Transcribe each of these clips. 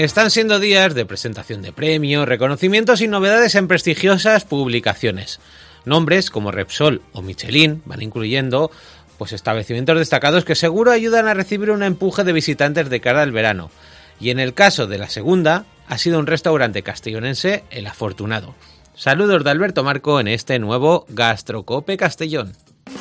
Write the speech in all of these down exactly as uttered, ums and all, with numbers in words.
Están siendo días de presentación de premios, reconocimientos y novedades en prestigiosas publicaciones. Nombres como Repsol o Michelin van incluyendo pues establecimientos destacados que seguro ayudan a recibir un empuje de visitantes de cara al verano. Y en el caso de la segunda, ha sido un restaurante castellonense el afortunado. Saludos de Alberto Marco en este nuevo Gastrocope Castellón.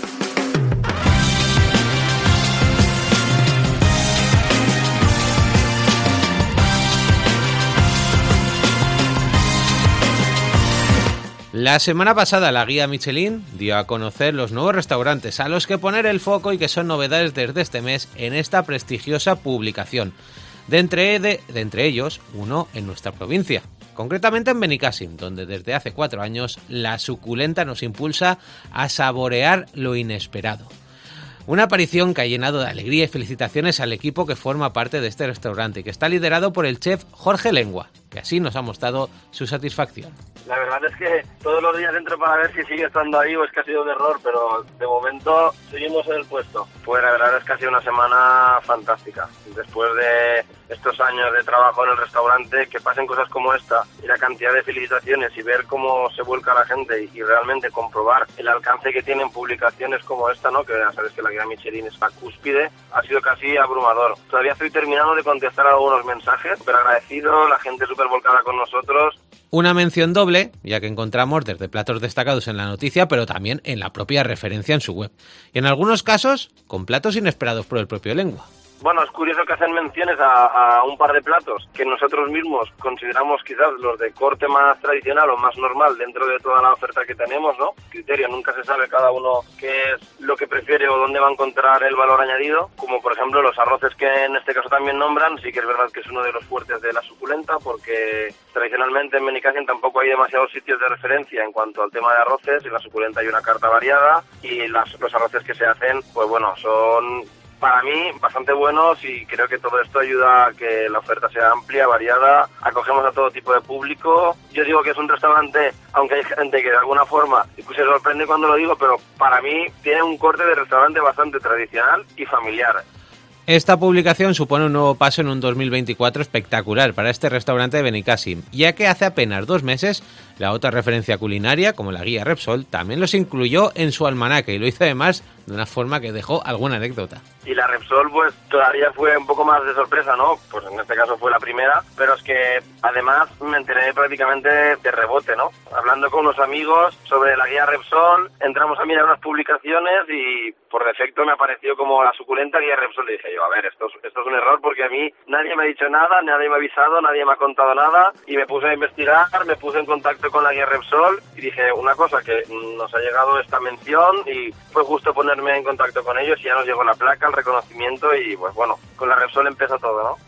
La semana pasada la guía Michelin dio a conocer los nuevos restaurantes a los que poner el foco y que son novedades desde este mes en esta prestigiosa publicación. De entre, de, de entre ellos, uno en nuestra provincia, concretamente en Benicàssim, donde desde hace cuatro años la suculenta nos impulsa a saborear lo inesperado. Una aparición que ha llenado de alegría y felicitaciones al equipo que forma parte de este restaurante y que está liderado por el chef Jorge Lengua, que así nos ha mostrado su satisfacción. La verdad es que todos los días entro para ver si sigue estando ahí o es que ha sido un error, pero de momento seguimos en el puesto. Pues la verdad es que ha sido una semana fantástica. Después de estos años de trabajo en el restaurante, que pasen cosas como esta y la cantidad de felicitaciones y ver cómo se vuelca la gente y realmente comprobar el alcance que tienen publicaciones como esta, ¿no? Que ya sabes que la guía Michelin es la cúspide, ha sido casi abrumador. Todavía estoy terminando de contestar algunos mensajes, pero agradecido, la gente súper volcada con nosotros. Una mención doble, ya que encontramos desde platos destacados en la noticia, pero también en la propia referencia en su web. Y en algunos casos, con platos inesperados por el propio Lengua. Bueno, es curioso que hacen menciones a, a un par de platos que nosotros mismos consideramos quizás los de corte más tradicional o más normal dentro de toda la oferta que tenemos, ¿no? Criterio, nunca se sabe cada uno qué es lo que prefiere o dónde va a encontrar el valor añadido, como por ejemplo los arroces que en este caso también nombran. Sí que es verdad que es uno de los fuertes de la suculenta, porque tradicionalmente en Benicàssim tampoco hay demasiados sitios de referencia en cuanto al tema de arroces. En la suculenta hay una carta variada y las, los arroces que se hacen, pues bueno, son para mí bastante buenos y creo que todo esto ayuda a que la oferta sea amplia, variada, acogemos a todo tipo de público. Yo digo que es un restaurante, aunque hay gente que de alguna forma se sorprende cuando lo digo, pero para mí tiene un corte de restaurante bastante tradicional y familiar. Esta publicación supone un nuevo paso en un dos mil veinticuatro espectacular para este restaurante de Benicàssim, ya que hace apenas dos meses la otra referencia culinaria, como la guía Repsol, también los incluyó en su almanaque y lo hizo además de una forma que dejó alguna anécdota. Y la Repsol pues todavía fue un poco más de sorpresa, ¿no? Pues en este caso fue la primera, pero es que además me enteré prácticamente de rebote, ¿no? Hablando con unos amigos sobre la guía Repsol, entramos a mirar unas publicaciones y por defecto me apareció como la suculenta guía Repsol y dije yo, a ver, esto es, esto es un error porque a mí nadie me ha dicho nada, nadie me ha avisado, nadie me ha contado nada y me puse a investigar, me puse en contacto con la guía Repsol y dije una cosa, que nos ha llegado esta mención y fue justo ponerme en contacto con ellos y ya nos llegó la placa, el reconocimiento y pues bueno, con la Repsol empezó todo, ¿no?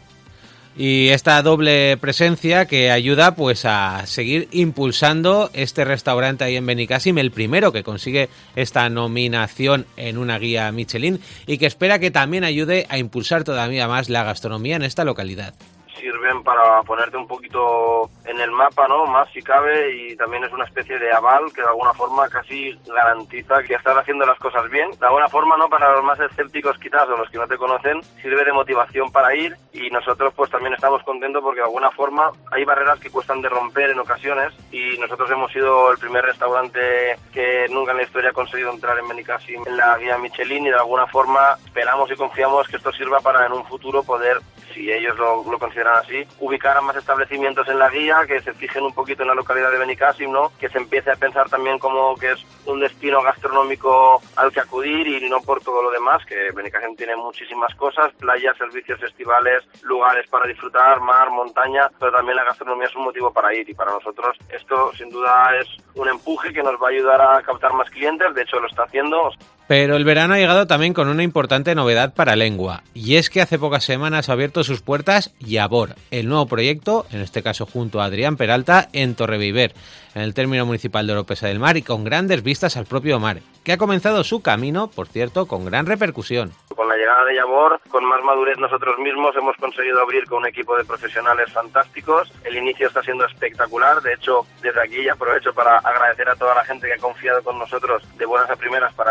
Y esta doble presencia que ayuda pues a seguir impulsando este restaurante ahí en Benicàssim, el primero que consigue esta nominación en una guía Michelin y que espera que también ayude a impulsar todavía más la gastronomía en esta localidad. Sirven para ponerte un poquito en el mapa, ¿no? Más si cabe, y también es una especie de aval que de alguna forma casi garantiza que estás haciendo las cosas bien. De alguna forma, ¿no? Para los más escépticos quizás o los que no te conocen, sirve de motivación para ir y nosotros pues también estamos contentos porque de alguna forma hay barreras que cuestan de romper en ocasiones y nosotros hemos sido el primer restaurante que nunca en la historia ha conseguido entrar en Benicàssim en la guía Michelin y de alguna forma esperamos y confiamos que esto sirva para en un futuro poder, si ellos lo, lo consideran así, ubicar a más establecimientos en la guía, que se fijen un poquito en la localidad de Benicàssim, ¿no? Que se empiece a pensar también como que es un destino gastronómico al que acudir y no por todo lo demás, que Benicàssim tiene muchísimas cosas, playas, servicios, festivales, lugares para disfrutar, mar, montaña, pero también la gastronomía es un motivo para ir y para nosotros esto sin duda es un empuje que nos va a ayudar a captar más clientes, de hecho lo está haciendo. Pero el verano ha llegado también con una importante novedad para Lengua, y es que hace pocas semanas ha abierto sus puertas Yabor, el nuevo proyecto, en este caso junto a Adrián Peralta, en Torreviver, en el término municipal de Oropesa del Mar y con grandes vistas al propio mar, que ha comenzado su camino, por cierto, con gran repercusión. Con la llegada de Yabor, con más madurez nosotros mismos hemos conseguido abrir con un equipo de profesionales fantásticos. El inicio está siendo espectacular, de hecho, desde aquí ya aprovecho para agradecer a toda la gente que ha confiado con nosotros de buenas a primeras para venir a descubrir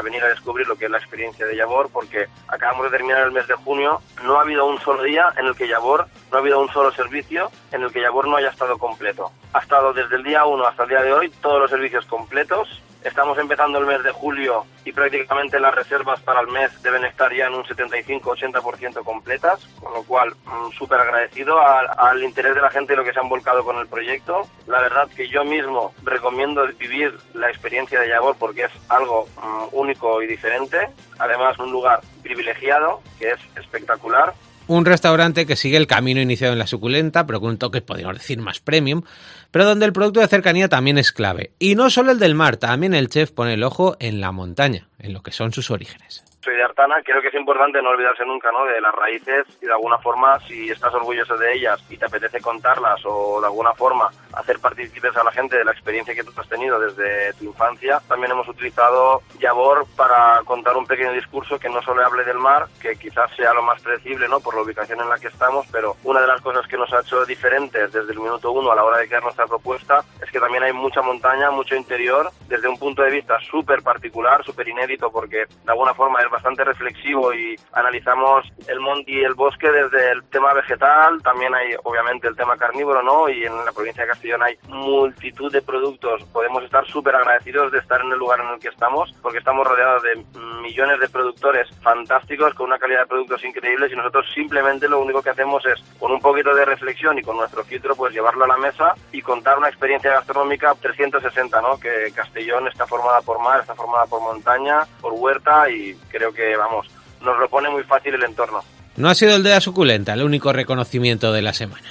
descubrir lo que es la experiencia de Yabor, porque acabamos de terminar el mes de junio, no ha habido un solo día en el que Yabor, no ha habido un solo servicio en el que Yabor no haya estado completo. Ha estado desde el día uno hasta el día de hoy todos los servicios completos. Estamos empezando el mes de julio y prácticamente las reservas para el mes deben estar ya en un setenta y cinco a ochenta por ciento completas, con lo cual mmm, súper agradecido al, al interés de la gente y lo que se han volcado con el proyecto. La verdad que yo mismo recomiendo vivir la experiencia de Yabor porque es algo mmm, único y diferente. Además, un lugar privilegiado que es espectacular. Un restaurante que sigue el camino iniciado en la suculenta, pero con un toque, podríamos decir, más premium, pero donde el producto de cercanía también es clave. Y no solo el del mar, también el chef pone el ojo en la montaña, en lo que son sus orígenes. Soy de Artana, creo que es importante no olvidarse nunca, ¿no?, de las raíces y de alguna forma, si estás orgulloso de ellas y te apetece contarlas o de alguna forma hacer partícipes a la gente de la experiencia que tú has tenido desde tu infancia, también hemos utilizado Yabor para contar un pequeño discurso que no solo hable del mar, que quizás sea lo más predecible, ¿no?, por la ubicación en la que estamos, pero una de las cosas que nos ha hecho diferentes desde el minuto uno a la hora de crear nuestra propuesta es que también hay mucha montaña, mucho interior, desde un punto de vista súper particular, súper inédito, porque de alguna forma es bastante reflexivo y analizamos el monte y el bosque desde el tema vegetal. También hay obviamente el tema carnívoro, ¿no? Y en la provincia de Castellón hay multitud de productos. Podemos estar súper agradecidos de estar en el lugar en el que estamos, porque estamos rodeados de millones de productores fantásticos con una calidad de productos increíbles, y nosotros simplemente lo único que hacemos es, con un poquito de reflexión y con nuestro filtro, pues llevarlo a la mesa y contar una experiencia gastronómica trescientos sesenta, ¿no? Que Castellón está formada por mar, está formada por montaña, por huerta, y creo que, vamos, nos lo pone muy fácil el entorno. No ha sido el de la suculenta el único reconocimiento de la semana.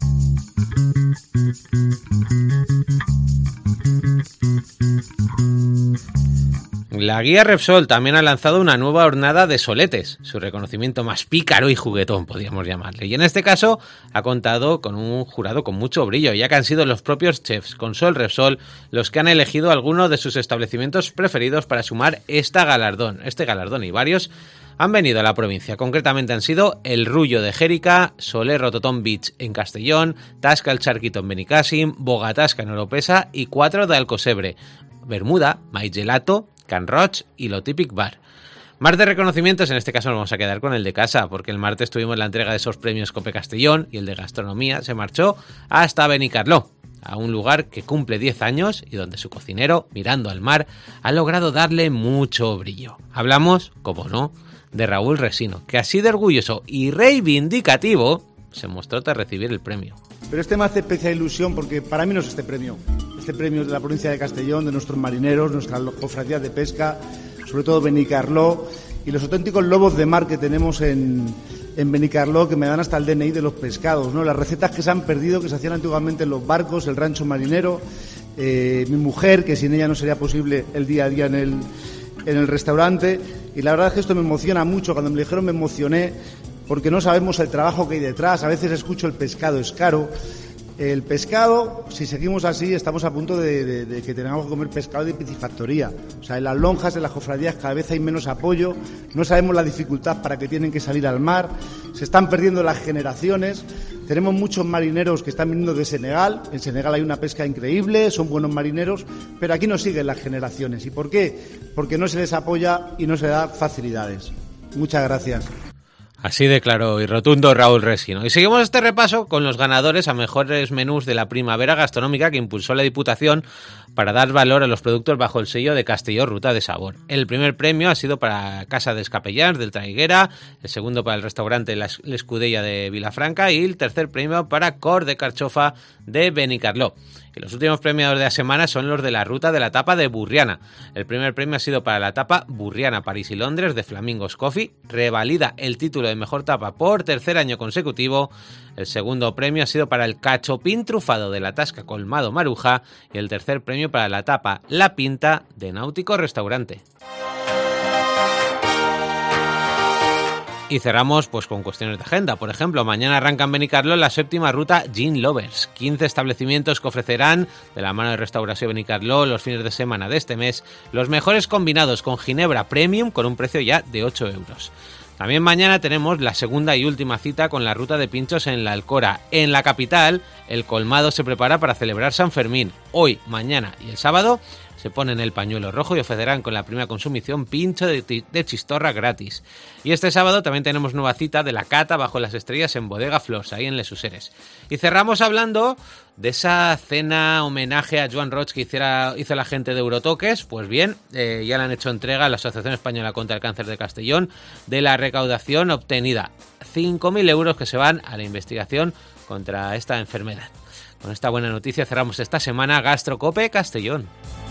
La guía Repsol también ha lanzado una nueva hornada de soletes, su reconocimiento más pícaro y juguetón, podríamos llamarle. Y en este caso ha contado con un jurado con mucho brillo, ya que han sido los propios chefs Consol Repsol los que han elegido algunos de sus establecimientos preferidos para sumar esta galardón, este galardón, y varios han venido a la provincia. Concretamente han sido El Rullo de Jérica, Soler Rototón Beach en Castellón, Tasca el Charquito en Benicàssim, Bogatasca en Oropesa y Cuatro de Alcosebre, Bermuda, Maíz Gelato, Can Roig y Lo Típic Bar. Más de reconocimientos, en este caso nos vamos a quedar con el de casa, porque el martes tuvimos la entrega de esos premios Cope Castellón y el de gastronomía se marchó hasta Benicarló, a un lugar que cumple diez años y donde su cocinero, mirando al mar, ha logrado darle mucho brillo. Hablamos, como no, de Raúl Resino, que así de orgulloso y reivindicativo se mostró tras recibir el premio. Pero este me hace especial ilusión porque para mí no es este premio. Este premio es de la provincia de Castellón, de nuestros marineros, nuestras cofradías de pesca, sobre todo Benicarló, y los auténticos lobos de mar que tenemos en, en Benicarló, que me dan hasta el D N I de los pescados, ¿no? Las recetas que se han perdido, que se hacían antiguamente en los barcos, el rancho marinero, eh, mi mujer, que sin ella no sería posible el día a día en el, en el restaurante. Y la verdad es que esto me emociona mucho. Cuando me lo dijeron me emocioné, porque no sabemos el trabajo que hay detrás. A veces escucho el pescado es caro. El pescado, si seguimos así, estamos a punto de, de, de que tengamos que comer pescado de piscifactoría. O sea, en las lonjas, en las cofradías, cada vez hay menos apoyo. No sabemos la dificultad para que tienen que salir al mar. Se están perdiendo las generaciones. Tenemos muchos marineros que están viniendo de Senegal. En Senegal hay una pesca increíble, son buenos marineros, pero aquí no siguen las generaciones. ¿Y por qué? Porque no se les apoya y no se da facilidades. Muchas gracias. Así de claro y rotundo Raúl Resino. Y seguimos este repaso con los ganadores a mejores menús de la primavera gastronómica que impulsó la Diputación para dar valor a los productos bajo el sello de Castelló Ruta de Sabor. El primer premio ha sido para Casa de Escapellans del Traiguera, el segundo para el restaurante La Escudella de Vilafranca y el tercer premio para Cor de Carchofa de Benicarló. Y los últimos premiados de la semana son los de la ruta de la tapa de Burriana. El primer premio ha sido para la tapa Burriana París y Londres de Flamingos Coffee, revalida el título de mejor tapa por tercer año consecutivo. El segundo premio ha sido para el cachopín trufado de la Tasca Colmado Maruja y el tercer premio para la tapa La Pinta de Náutico Restaurante. Y cerramos pues con cuestiones de agenda. Por ejemplo, mañana arranca en Benicarló la séptima ruta Gin Lovers. quince establecimientos que ofrecerán, de la mano de Restauración Benicarló, los fines de semana de este mes, los mejores combinados con ginebra premium con un precio ya de ocho euros. También mañana tenemos la segunda y última cita con la ruta de pinchos en la Alcora. En la capital, el colmado se prepara para celebrar San Fermín. hoy, mañana y el sábado se ponen el pañuelo rojo y ofrecerán con la primera consumición pincho de, de chistorra gratis. Y este sábado también tenemos nueva cita de la cata bajo las estrellas en Bodega Flors, ahí en Les Useres. Y cerramos hablando de esa cena homenaje a Joan Roig que hiciera, hizo la gente de Eurotoques. Pues bien, eh, ya le han hecho entrega a la Asociación Española contra el Cáncer de Castellón de la recaudación obtenida. cinco mil euros que se van a la investigación contra esta enfermedad. Con esta buena noticia cerramos esta semana Gastrocope Castellón.